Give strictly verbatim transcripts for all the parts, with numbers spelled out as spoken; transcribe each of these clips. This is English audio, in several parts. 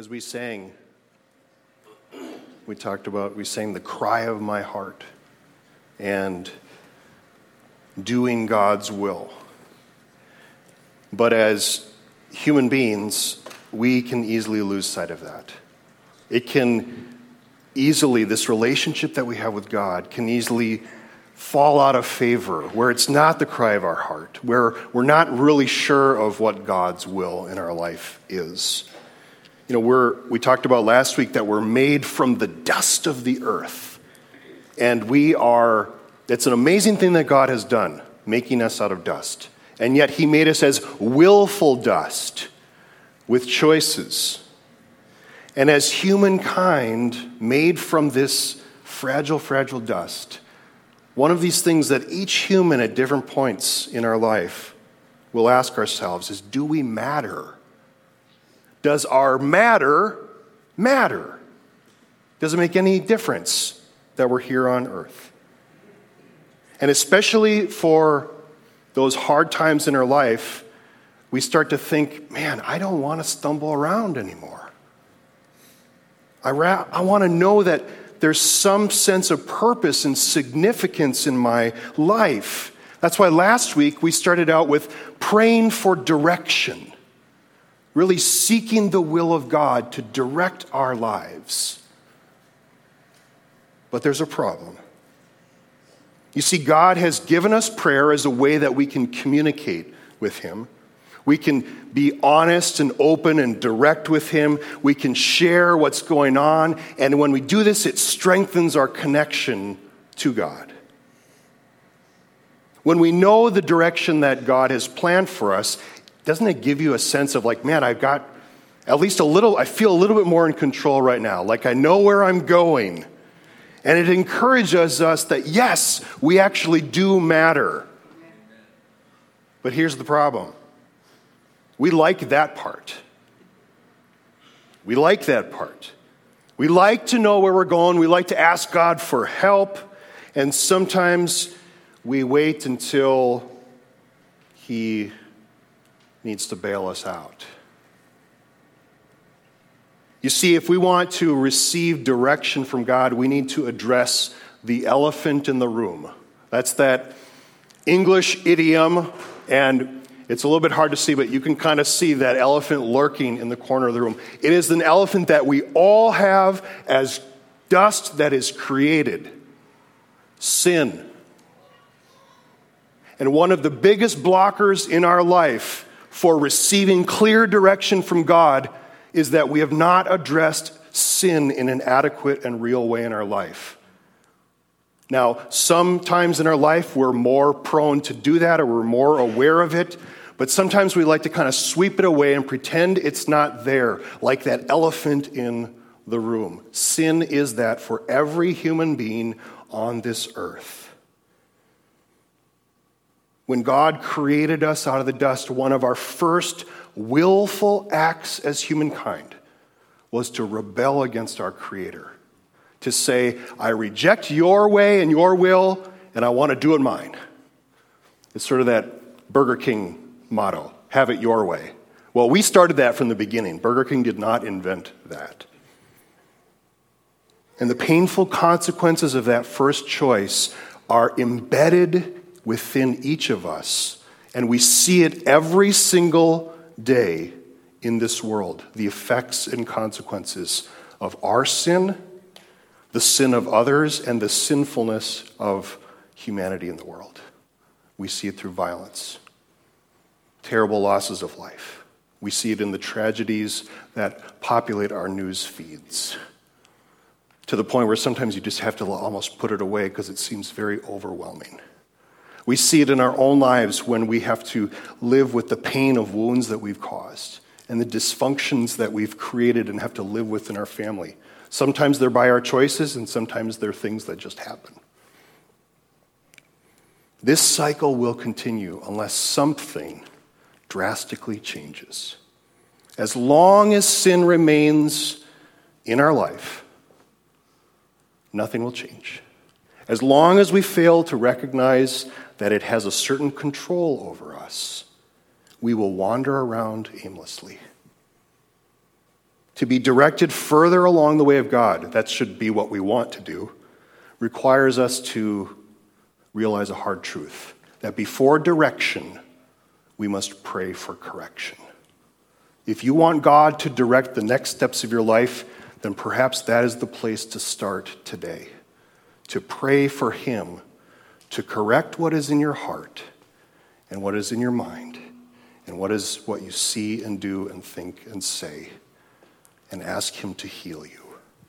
As we sang, we talked about, we sang the cry of my heart and doing God's will. But as human beings, we can easily lose sight of that. It can easily, this relationship that we have with God can easily fall out of favor, where it's not the cry of our heart, where we're not really sure of what God's will in our life is. You know, we're, we talked about last week that we're made from the dust of the earth. And we are, it's an amazing thing that God has done, making us out of dust. And yet he made us as willful dust with choices. And as humankind made from this fragile, fragile dust, one of these things that each human at different points in our life will ask ourselves is, do we matter? Does our matter matter? Does it make any difference that we're here on earth? And especially for those hard times in our life, we start to think, man, I don't want to stumble around anymore. I, ra- I want to know that there's some sense of purpose and significance in my life. That's why last week we started out with praying for direction. Really seeking the will of God to direct our lives. But there's a problem. You see, God has given us prayer as a way that we can communicate with him. We can be honest and open and direct with him. We can share what's going on. And when we do this, it strengthens our connection to God. When we know the direction that God has planned for us, doesn't it give you a sense of like, man, I've got at least a little, I feel a little bit more in control right now. Like I know where I'm going. And it encourages us that yes, we actually do matter. But here's the problem. We like that part. We like that part. We like to know where we're going. We like to ask God for help. And sometimes we wait until he needs to bail us out. You see, if we want to receive direction from God, we need to address the elephant in the room. That's that English idiom, and it's a little bit hard to see, but you can kind of see that elephant lurking in the corner of the room. It is an elephant that we all have as dust that is created. Sin. And one of the biggest blockers in our life for receiving clear direction from God is that we have not addressed sin in an adequate and real way in our life. Now, sometimes in our life we're more prone to do that or we're more aware of it, but sometimes we like to kind of sweep it away and pretend it's not there, like that elephant in the room. Sin is that for every human being on this earth. When God created us out of the dust, one of our first willful acts as humankind was to rebel against our Creator. To say, I reject your way and your will, and I want to do it mine. It's sort of that Burger King motto, have it your way. Well, we started that from the beginning. Burger King did not invent that. And the painful consequences of that first choice are embedded within each of us, and we see it every single day in this world, the effects and consequences of our sin, the sin of others, and the sinfulness of humanity in the world. We see it through violence, terrible losses of life. We see it in the tragedies that populate our news feeds, to the point where sometimes you just have to almost put it away because it seems very overwhelming. We see it in our own lives when we have to live with the pain of wounds that we've caused and the dysfunctions that we've created and have to live with in our family. Sometimes they're by our choices, and sometimes they're things that just happen. This cycle will continue unless something drastically changes. As long as sin remains in our life, nothing will change. As long as we fail to recognize that it has a certain control over us, we will wander around aimlessly. to be directed further along the way of God, that should be what we want to do, requires us to realize a hard truth, that before direction, we must pray for correction. If you want God to direct the next steps of your life, then perhaps that is the place to start today, to pray for Him to correct what is in your heart and what is in your mind and what is what you see and do and think and say, and ask Him to heal you.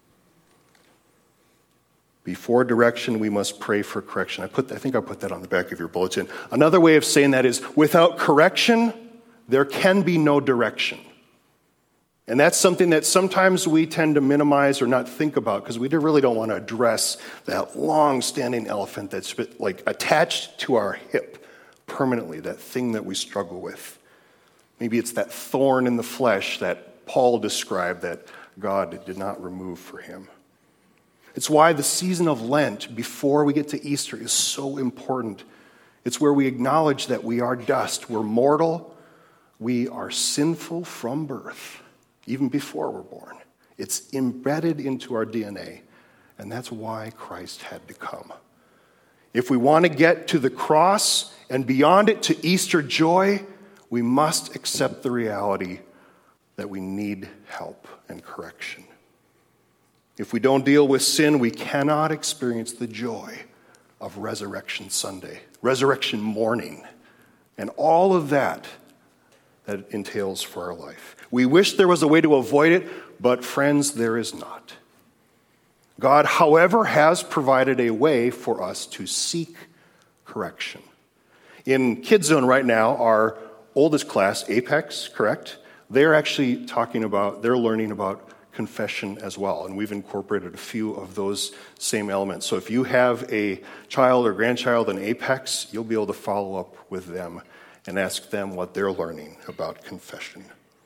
Before direction, we must pray for correction. I put, I think I put that on the back of your bulletin. Another way of saying that is, without correction, there can be no direction. And that's something that sometimes we tend to minimize or not think about because we really don't want to address that long-standing elephant that's like attached to our hip permanently, that thing that we struggle with. Maybe it's that thorn in the flesh that Paul described that God did not remove for him. It's why the season of Lent, before we get to Easter, is so important. It's where we acknowledge that we are dust, we're mortal, we are sinful from birth, even before we're born. It's embedded into our D N A, and that's why Christ had to come. If we want to get to the cross and beyond it to Easter joy, we must accept the reality that we need help and correction. If we don't deal with sin, we cannot experience the joy of Resurrection Sunday, Resurrection morning, and all of that that it entails for our life. We wish there was a way to avoid it, but friends, there is not. God, however, has provided a way for us to seek correction. In Kids Zone right now, our oldest class, Apex, correct? They're actually talking about, they're learning about confession as well, and we've incorporated a few of those same elements. So if you have a child or grandchild in Apex, you'll be able to follow up with them and ask them what they're learning about confession.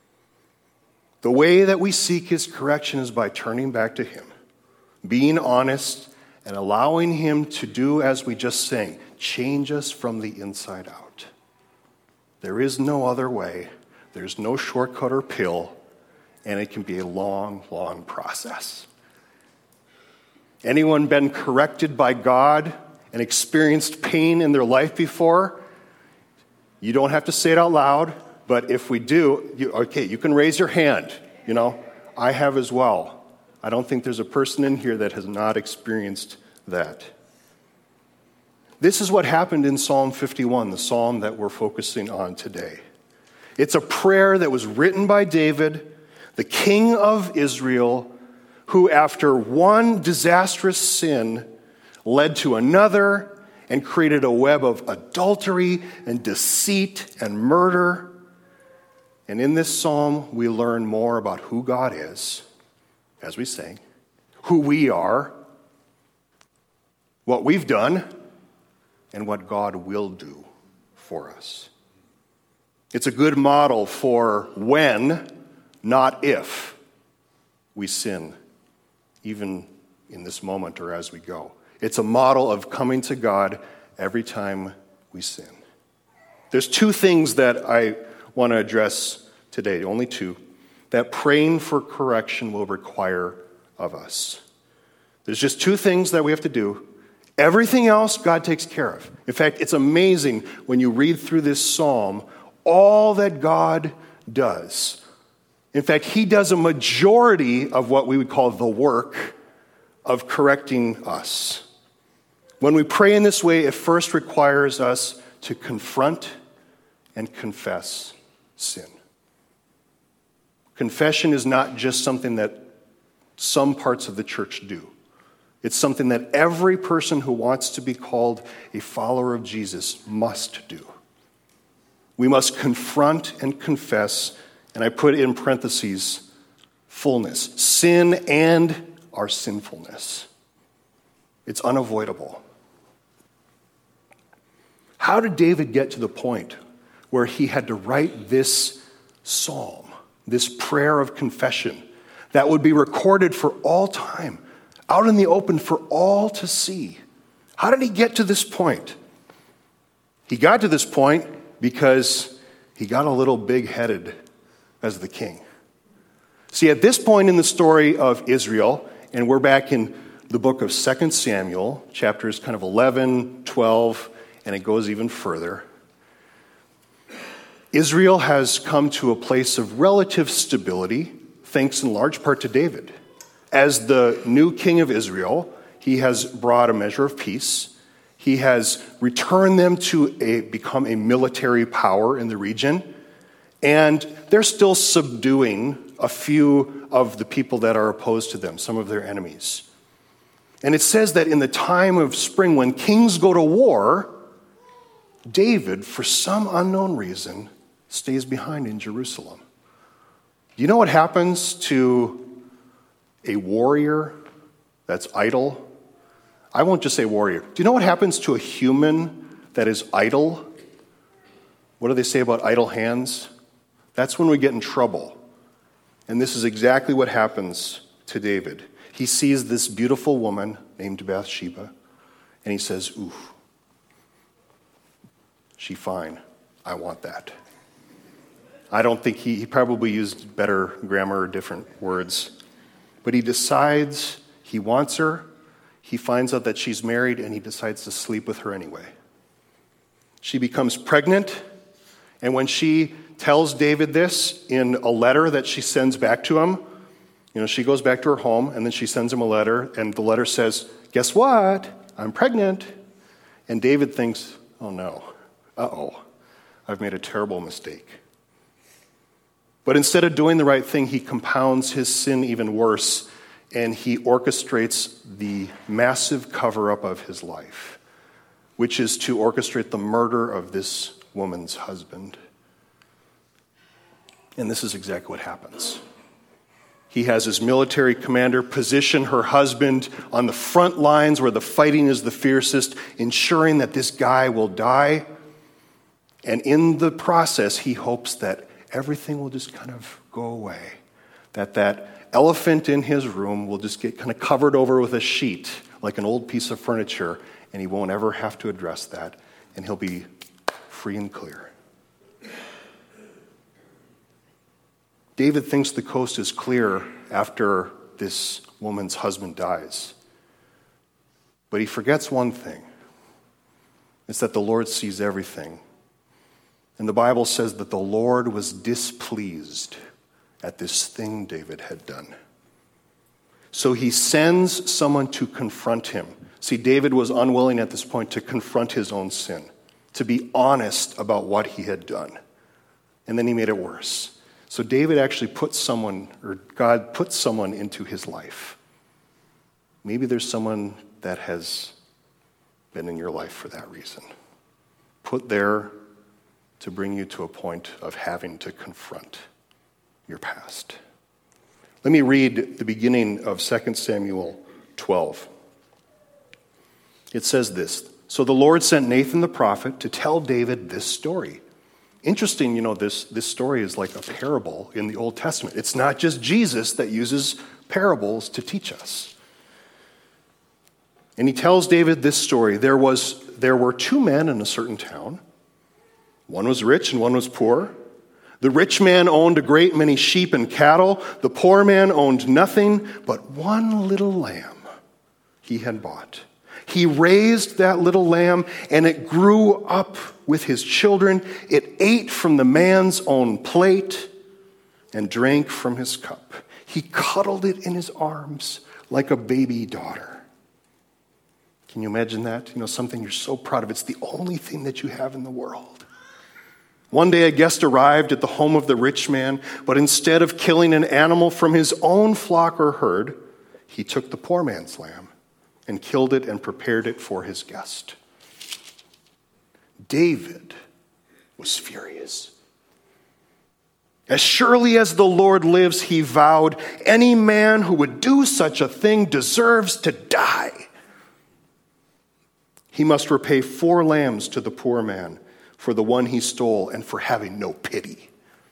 The way that we seek His correction is by turning back to Him, being honest, and allowing Him to do as we just sang, change us from the inside out. There is no other way. There's no shortcut or pill. And it can be a long, long process. Anyone been corrected by God and experienced pain in their life before? You don't have to say it out loud, but if we do, you, okay, you can raise your hand. You know, I have as well. I don't think there's a person in here that has not experienced that. This is what happened in Psalm fifty-one, the psalm that we're focusing on today. It's a prayer that was written by David, the king of Israel, who after one disastrous sin led to another and created a web of adultery and deceit and murder. And in this psalm, we learn more about who God is, as we sang, who we are, what we've done, and what God will do for us. It's a good model for when, not if, we sin, even in this moment or as we go. It's a model of coming to God every time we sin. There's two things that I want to address today, only two, that praying for correction will require of us. There's just two things that we have to do. Everything else, God takes care of. In fact, it's amazing when you read through this psalm, all that God does. In fact, He does a majority of what we would call the work of correcting us. When we pray in this way, it first requires us to confront and confess sin. Confession is not just something that some parts of the church do. It's something that every person who wants to be called a follower of Jesus must do. We must confront and confess, and I put in parentheses, fullness, sin and our sinfulness. It's unavoidable. How did David get to the point where he had to write this psalm, this prayer of confession that would be recorded for all time, out in the open for all to see? How did he get to this point? He got to this point because he got a little big-headed as the king. See, at this point in the story of Israel, and we're back in the book of Second Samuel, chapters kind of eleven, twelve, and it goes even further. Israel has come to a place of relative stability, thanks in large part to David. As the new king of Israel, he has brought a measure of peace. He has returned them to a, become a military power in the region, and they're still subduing a few of the people that are opposed to them, some of their enemies. And it says that in the time of spring, when kings go to war, David, for some unknown reason, stays behind in Jerusalem. Do you know what happens to a warrior that's idle? I won't just say warrior. Do you know what happens to a human that is idle? What do they say about idle hands? That's when we get in trouble. And this is exactly what happens to David. He sees this beautiful woman named Bathsheba, and he says, ooh, she fine. I want that. I don't think he, he probably used better grammar or different words. But he decides he wants her. He finds out that she's married, and he decides to sleep with her anyway. She becomes pregnant, and when she tells David this in a letter that she sends back to him, you know, she goes back to her home, and then she sends him a letter, and the letter says, guess what? I'm pregnant. And David thinks, oh no, uh-oh, I've made a terrible mistake. But instead of doing the right thing, he compounds his sin even worse, and he orchestrates the massive cover-up of his life, which is to orchestrate the murder of this woman's husband. And this is exactly what happens. He has his military commander position her husband on the front lines where the fighting is the fiercest, ensuring that this guy will die. And in the process, he hopes that everything will just kind of go away, that that elephant in his room will just get kind of covered over with a sheet, like an old piece of furniture, and he won't ever have to address that, and he'll be free and clear. David thinks the coast is clear after this woman's husband dies. But he forgets one thing. It's that the Lord sees everything. And the Bible says that the Lord was displeased at this thing David had done. So he sends someone to confront him. See, David was unwilling at this point to confront his own sin, to be honest about what he had done. And then he made it worse. So David actually put someone, or God put someone into his life. Maybe there's someone that has been in your life for that reason. Put there to bring you to a point of having to confront your past. Let me read the beginning of Second Samuel twelve. It says this, so the Lord sent Nathan the prophet to tell David this story. Interesting, you know, this, this story is like a parable in the Old Testament. It's not just Jesus that uses parables to teach us. And he tells David this story. There was there were two men in a certain town. One was rich and one was poor. The rich man owned a great many sheep and cattle. The poor man owned nothing but one little lamb he had bought. He raised that little lamb, and it grew up with his children. It ate from the man's own plate and drank from his cup. He cuddled it in his arms like a baby daughter. Can you imagine that? You know, something you're so proud of. It's the only thing that you have in the world. One day a guest arrived at the home of the rich man, but instead of killing an animal from his own flock or herd, he took the poor man's lamb and killed it and prepared it for his guest. David was furious. As surely as the Lord lives, he vowed, any man who would do such a thing deserves to die. He must repay four lambs to the poor man for the one he stole and for having no pity.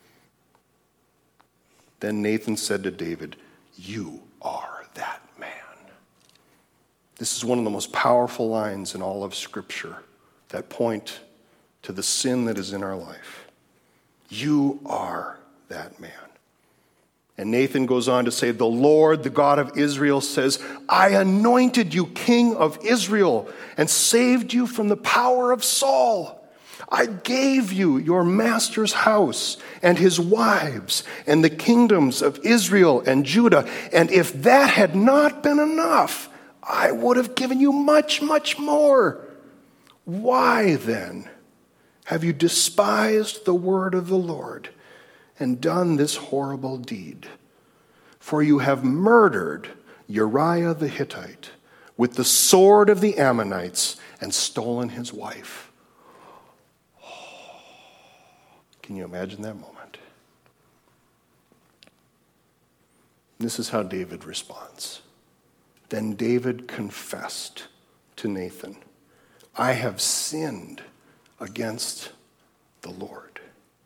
Then Nathan said to David, you are that man. This is one of the most powerful lines in all of Scripture that point to the sin that is in our life. You are that man. And Nathan goes on to say, the Lord, the God of Israel, says, I anointed you king of Israel and saved you from the power of Saul. I gave you your master's house and his wives and the kingdoms of Israel and Judah. And if that had not been enough, I would have given you much, much more. Why then have you despised the word of the Lord and done this horrible deed? For you have murdered Uriah the Hittite with the sword of the Ammonites and stolen his wife. Oh, can you imagine that moment? This is how David responds. Then David confessed to Nathan, I have sinned against the Lord.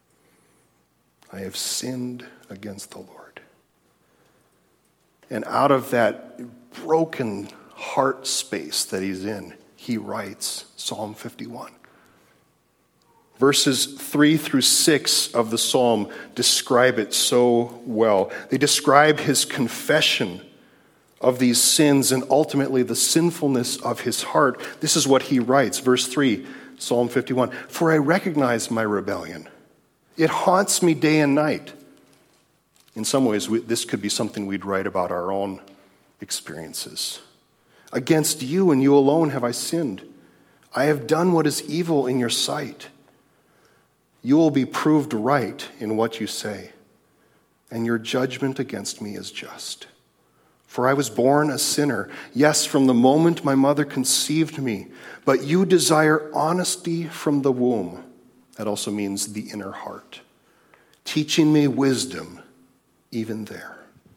I have sinned against the Lord. And out of that broken heart space that he's in, he writes Psalm fifty-one. Verses three through six of the psalm describe it so well. They describe his confession of these sins and ultimately the sinfulness of his heart. This is what he writes, verse three, Psalm fifty-one. For I recognize my rebellion. It haunts me day and night. In some ways, we, this could be something we'd write about our own experiences. Against you and you alone have I sinned. I have done what is evil in your sight. You will be proved right in what you say, and your judgment against me is just. For I was born a sinner, yes, from the moment my mother conceived me, but you desire honesty from the womb. That also means the inner heart, teaching me wisdom even there.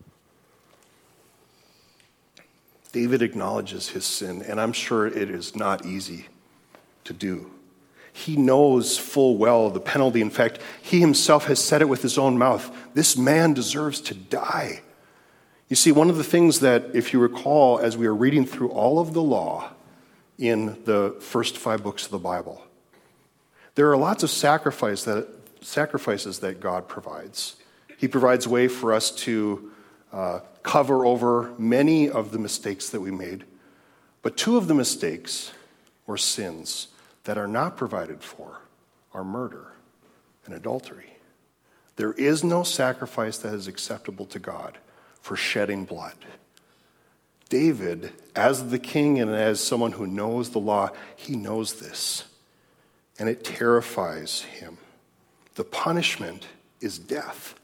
David acknowledges his sin, and I'm sure it is not easy to do. He knows full well the penalty. In fact, he himself has said it with his own mouth. This man deserves to die. You see, one of the things that, if you recall, as we are reading through all of the law in the first five books of the Bible, there are lots of sacrifice that, sacrifices that God provides. He provides a way for us to uh, cover over many of the mistakes that we made. But two of the mistakes or sins that are not provided for are murder and adultery. There is no sacrifice that is acceptable to God for shedding blood. David, as the king and as someone who knows the law, he knows this, and it terrifies him. The punishment is death.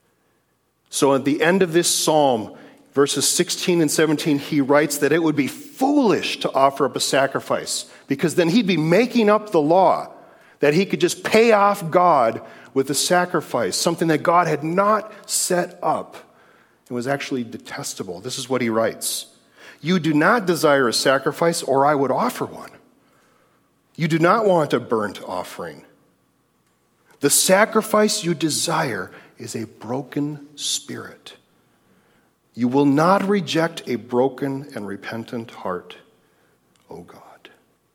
So at the end of this psalm, verses sixteen and seventeen, he writes that it would be foolish to offer up a sacrifice, because then he'd be making up the law, that he could just pay off God with a sacrifice, something that God had not set up. It was actually detestable. This is what he writes. You do not desire a sacrifice, or I would offer one. You do not want a burnt offering. The sacrifice you desire is a broken spirit. You will not reject a broken and repentant heart, O God.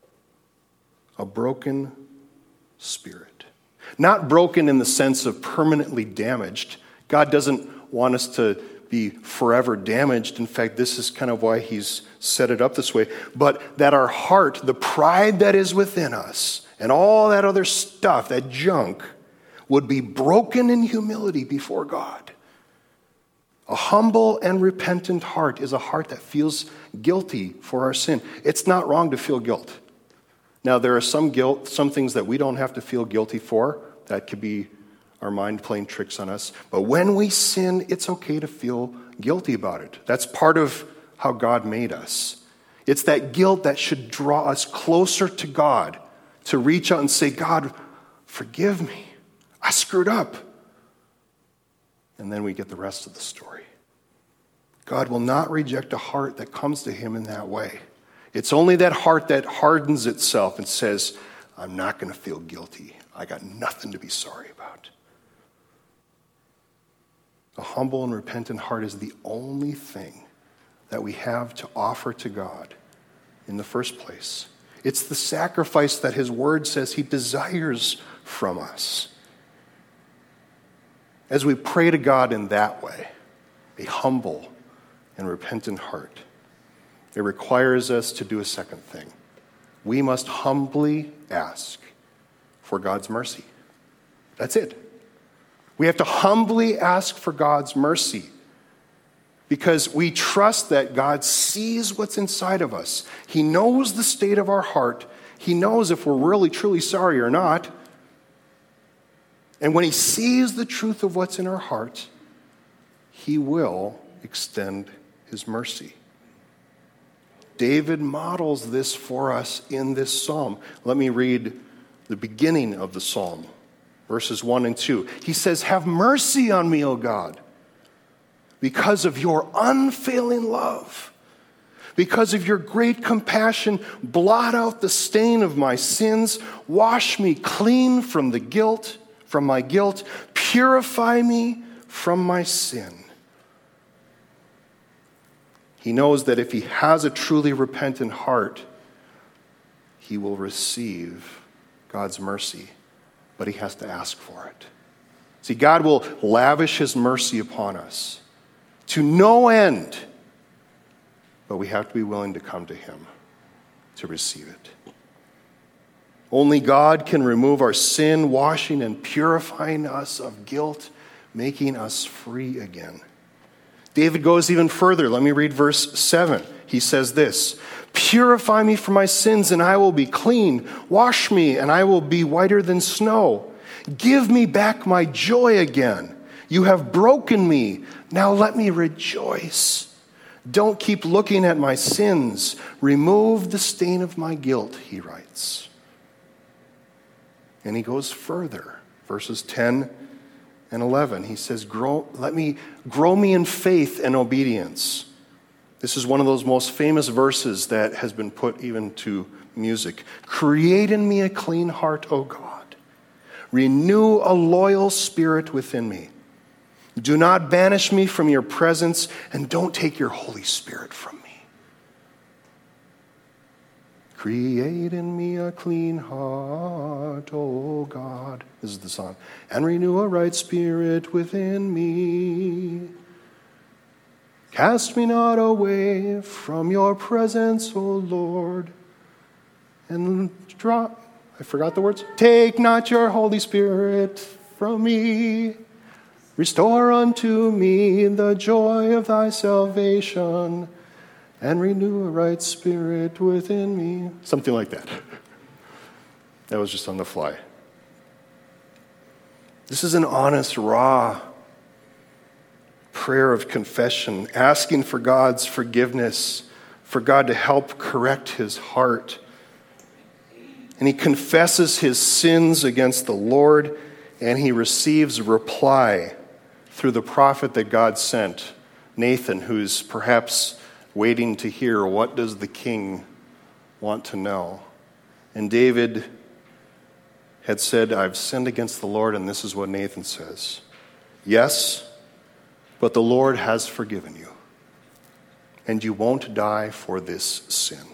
A broken spirit. Not broken in the sense of permanently damaged. God doesn't want us to be forever damaged. In fact, this is kind of why he's set it up this way. But that our heart, the pride that is within us, and all that other stuff, that junk, would be broken in humility before God. A humble and repentant heart is a heart that feels guilty for our sin. It's not wrong to feel guilt. Now, there are some guilt, some things that we don't have to feel guilty for. That could be our mind playing tricks on us. But when we sin, it's okay to feel guilty about it. That's part of how God made us. It's that guilt that should draw us closer to God, to reach out and say, God, forgive me. I screwed up. And then we get the rest of the story. God will not reject a heart that comes to him in that way. It's only that heart that hardens itself and says, I'm not going to feel guilty. I got nothing to be sorry about. A humble and repentant heart is the only thing that we have to offer to God in the first place. It's the sacrifice that his word says he desires from us. As we pray to God in that way, a humble and repentant heart. It requires us to do a second thing. We must humbly ask for God's mercy. That's it. We have to humbly ask for God's mercy because we trust that God sees what's inside of us. He knows the state of our heart. He knows if we're really, truly sorry or not. And when he sees the truth of what's in our heart, he will extend his mercy. David models this for us in this psalm. Let me read the beginning of the psalm, verses one and two. He says, "Have mercy on me, O God, because of your unfailing love. Because of your great compassion, blot out the stain of my sins. Wash me clean from the guilt, from my guilt. Purify me from my sin." He knows that if he has a truly repentant heart, he will receive God's mercy, but he has to ask for it. See, God will lavish his mercy upon us to no end, but we have to be willing to come to him to receive it. Only God can remove our sin, washing and purifying us of guilt, making us free again. David goes even further. Let me read verse seven. He says this, "Purify me from my sins and I will be clean. Wash me and I will be whiter than snow. Give me back my joy again. You have broken me. Now let me rejoice. Don't keep looking at my sins. Remove the stain of my guilt," he writes. And he goes further. Verses ten and eleven. He says, grow, let me grow me in faith and obedience. This is one of those most famous verses that has been put even to music. "Create in me a clean heart, O God. Renew a loyal spirit within me. Do not banish me from your presence, and don't take your Holy Spirit from me. Create in me a clean heart, O God." This is the song. "And renew a right spirit within me. Cast me not away from your presence, O Lord. And draw," I forgot the words. "Take not your Holy Spirit from me. Restore unto me the joy of thy salvation, and renew a right spirit within me." Something like that. That was just on the fly. This is an honest, raw prayer of confession, asking for God's forgiveness, for God to help correct his heart. And he confesses his sins against the Lord, and he receives a reply through the prophet that God sent, Nathan, who's perhaps waiting to hear, what does the king want to know? And David had said, "I've sinned against the Lord," and this is what Nathan says. "Yes, but the Lord has forgiven you, and you won't die for this sin."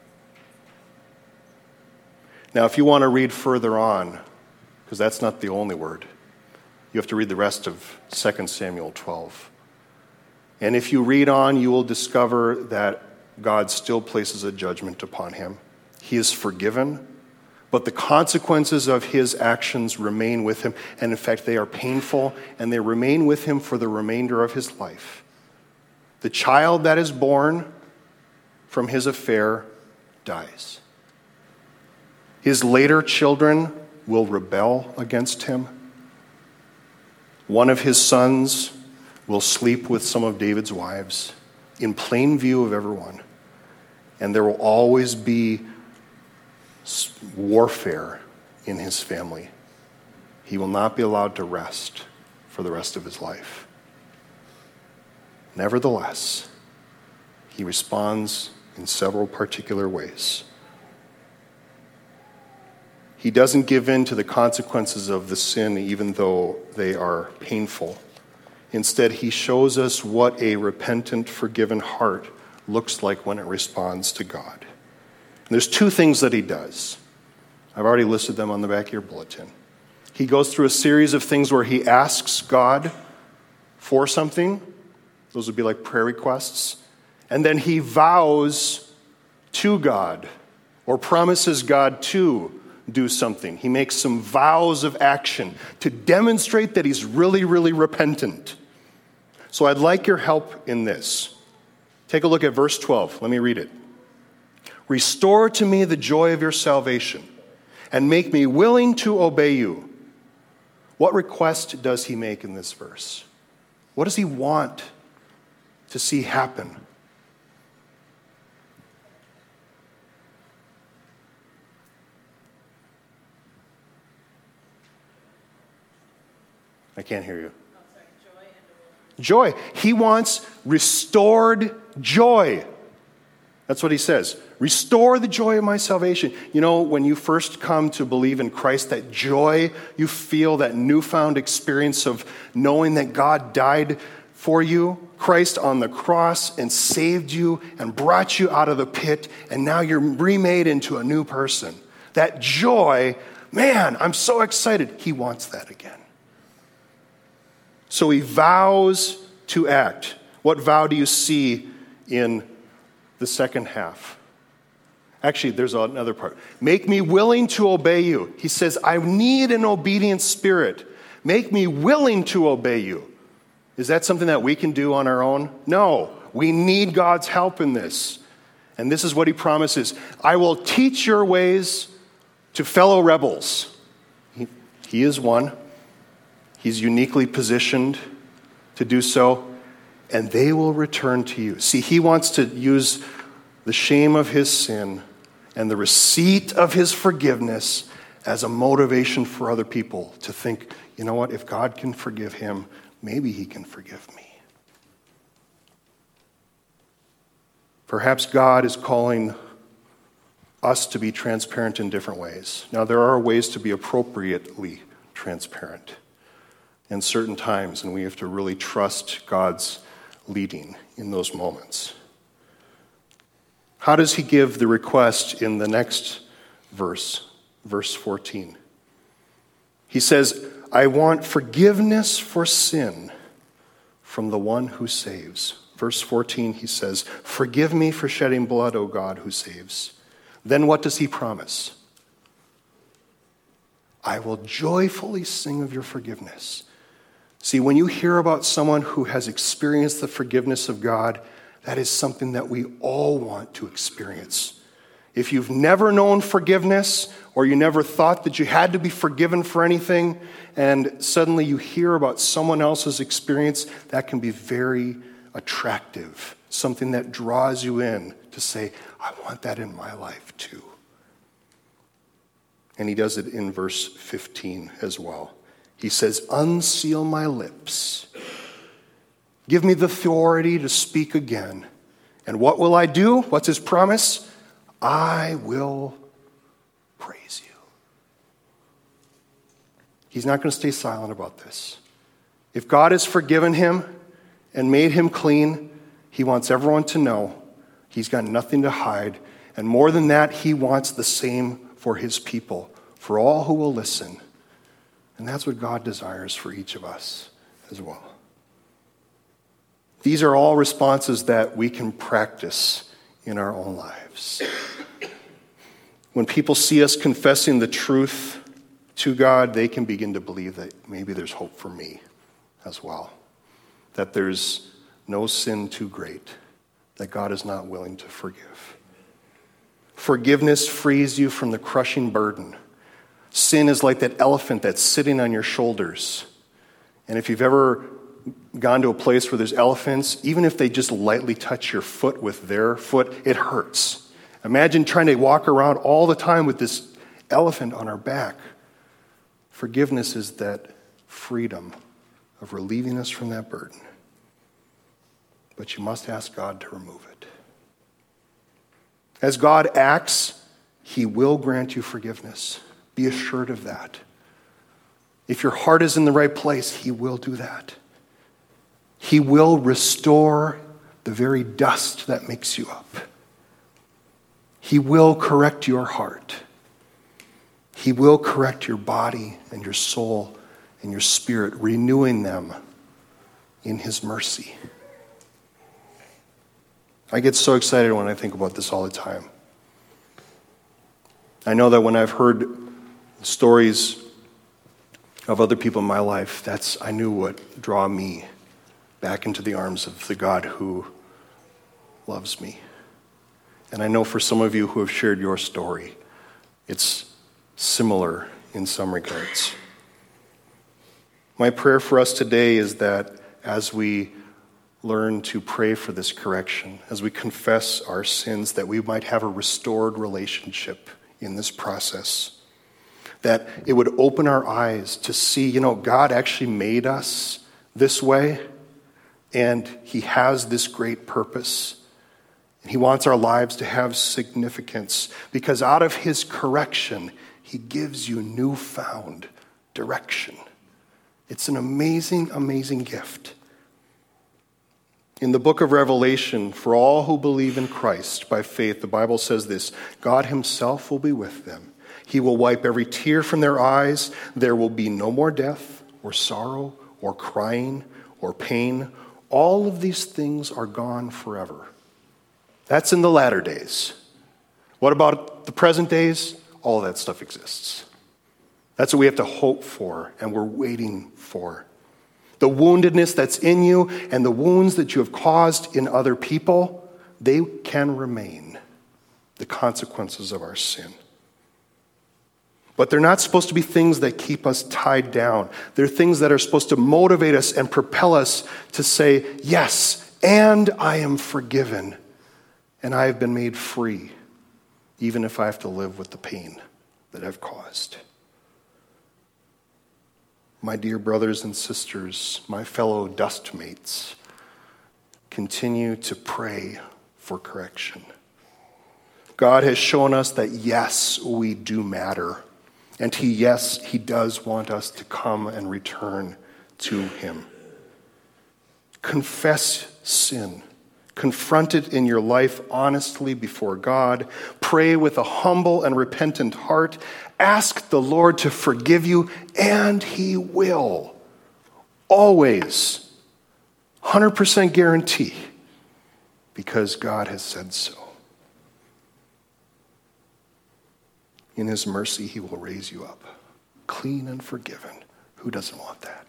Now, if you want to read further on, because that's not the only word, you have to read the rest of Second Samuel twelve. And if you read on, you will discover that God still places a judgment upon him. He is forgiven, but the consequences of his actions remain with him. And in fact, they are painful, and they remain with him for the remainder of his life. The child that is born from his affair dies. His later children will rebel against him. One of his sons will sleep with some of David's wives in plain view of everyone. And there will always be warfare in his family. He will not be allowed to rest for the rest of his life. Nevertheless, he responds in several particular ways. He doesn't give in to the consequences of the sin, even though they are painful. Instead, he shows us what a repentant, forgiven heart looks like when it responds to God. And there's two things that he does. I've already listed them on the back of your bulletin. He goes through a series of things where he asks God for something, Those would be like prayer requests. And then he vows to God or promises God to do something. He makes some vows of action to demonstrate that he's really, really repentant. So I'd like your help in this. Take a look at verse twelve. Let me read it. Restore to me the joy of your salvation and make me willing to obey you. What request does he make in this verse? What does he want to see happen? I can't hear you. Joy. He wants restored joy. That's what he says. Restore the joy of my salvation. You know, when you first come to believe in Christ, that joy you feel, that newfound experience of knowing that God died for you, Christ on the cross, and saved you and brought you out of the pit, and now you're remade into a new person. That joy, man, I'm so excited. He wants that again. So he vows to act. What vow do you see in the second half? Actually, there's another part. Make me willing to obey you. He says, I need an obedient spirit. Make me willing to obey you. Is that something that we can do on our own? No. We need God's help in this. And this is what he promises. I will teach your ways to fellow rebels. He, he is one. He's uniquely positioned to do so. And they will return to you. See, he wants to use the shame of his sin and the receipt of his forgiveness as a motivation for other people to think, you know what, if God can forgive him, maybe he can forgive me. Perhaps God is calling us to be transparent in different ways. Now, there are ways to be appropriately transparent in certain times, and we have to really trust God's leading in those moments. How does he give the request in the next verse, verse fourteen? He says, I want forgiveness for sin from the one who saves. Verse fourteen, he says, forgive me for shedding blood, O God who saves. Then what does he promise? I will joyfully sing of your forgiveness. See, when you hear about someone who has experienced the forgiveness of God, that is something that we all want to experience. If you've never known forgiveness, or you never thought that you had to be forgiven for anything, and suddenly you hear about someone else's experience, that can be very attractive, something that draws you in to say, I want that in my life too. And he does it in verse fifteen as well. He says, unseal my lips. Give me the authority to speak again. And what will I do? What's his promise? I will praise you. He's not going to stay silent about this. If God has forgiven him and made him clean, he wants everyone to know he's got nothing to hide. And more than that, he wants the same for his people, for all who will listen. And that's what God desires for each of us as well. These are all responses that we can practice in our own lives. When people see us confessing the truth to God, they can begin to believe that maybe there's hope for me as well. That there's no sin too great, that God is not willing to forgive. Forgiveness frees you from the crushing burden. Sin is like that elephant that's sitting on your shoulders. And if you've ever gone to a place where there's elephants, even if they just lightly touch your foot with their foot, it hurts. Imagine trying to walk around all the time with this elephant on our back. Forgiveness is that freedom of relieving us from that burden. But you must ask God to remove it. As God acts, he will grant you forgiveness. Be assured of that. If your heart is in the right place, he will do that. He will restore the very dust that makes you up. He will correct your heart. He will correct your body and your soul and your spirit, renewing them in his mercy. I get so excited when I think about this all the time. I know that when I've heard stories of other people in my life, that's, I knew what draw me back into the arms of the God who loves me. And I know for some of you who have shared your story, it's similar in some regards. My prayer for us today is that as we learn to pray for this correction, as we confess our sins, that we might have a restored relationship in this process, that it would open our eyes to see, you know, God actually made us this way, and he has this great purpose. He wants our lives to have significance because out of his correction, he gives you newfound direction. It's an amazing, amazing gift. In the book of Revelation, for all who believe in Christ by faith, the Bible says this: God himself will be with them. He will wipe every tear from their eyes. There will be no more death or sorrow or crying or pain. All of these things are gone forever. That's in the latter days. What about the present days? All of that stuff exists. That's what we have to hope for, and we're waiting for. The woundedness that's in you and the wounds that you have caused in other people, they can remain the consequences of our sin. But they're not supposed to be things that keep us tied down. They're things that are supposed to motivate us and propel us to say, yes, and I am forgiven. And I have been made free, even if I have to live with the pain that I've caused. My dear brothers and sisters, my fellow dustmates, continue to pray for correction. God has shown us that, yes, we do matter. And he, yes, he does want us to come and return to him. Confess sin. Confront it in your life honestly before God. Pray with a humble and repentant heart. Ask the Lord to forgive you, and he will. Always. one hundred percent guarantee. Because God has said so. In his mercy, he will raise you up, clean and forgiven. Who doesn't want that?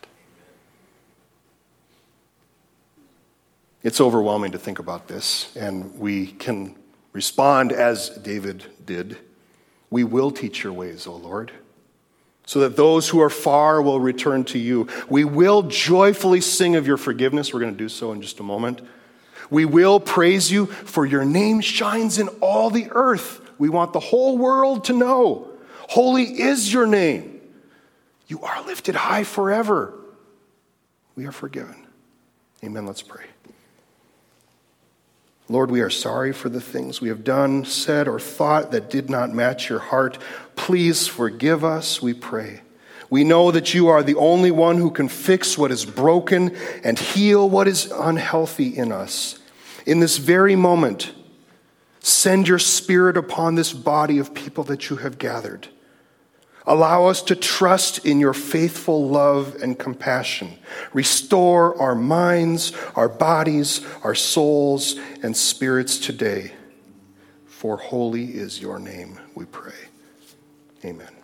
It's overwhelming to think about this, and we can respond as David did. We will teach your ways, O Lord, so that those who are far will return to you. We will joyfully sing of your forgiveness. We're going to do so in just a moment. We will praise you, for your name shines in all the earth. We want the whole world to know. Holy is your name. You are lifted high forever. We are forgiven. Amen. Let's pray. Lord, we are sorry for the things we have done, said, or thought that did not match your heart. Please forgive us, we pray. We know that you are the only one who can fix what is broken and heal what is unhealthy in us. In this very moment, send your Spirit upon this body of people that you have gathered. Allow us to trust in your faithful love and compassion. Restore our minds, our bodies, our souls, and spirits today. For holy is your name, we pray. Amen.